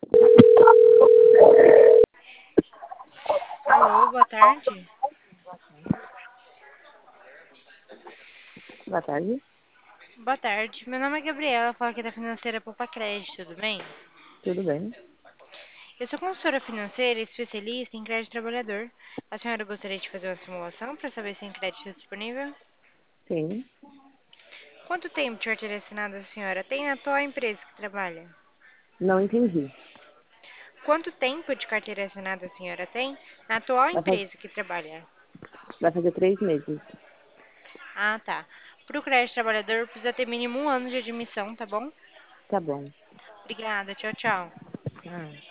Alô, boa tarde. Boa tarde, Boa tarde. Meu nome é Gabriela, falo aqui da Financeira Poupa Crédito, tudo bem? tudo bem? Eu sou consultora financeira e especialista em crédito trabalhador. A senhora gostaria de fazer uma simulação para saber se tem crédito disponível? Sim, Quanto tempo de carteira assinada a senhora tem na atual empresa que trabalha? não entendi. Quanto tempo de carteira assinada a senhora tem na atual Vai, faz- empresa que trabalha? vai fazer 3 meses. Ah, tá. Para o crédito trabalhador precisa ter mínimo um ano de admissão, tá bom? Tá bom. Obrigada, tchau, tchau. Ah.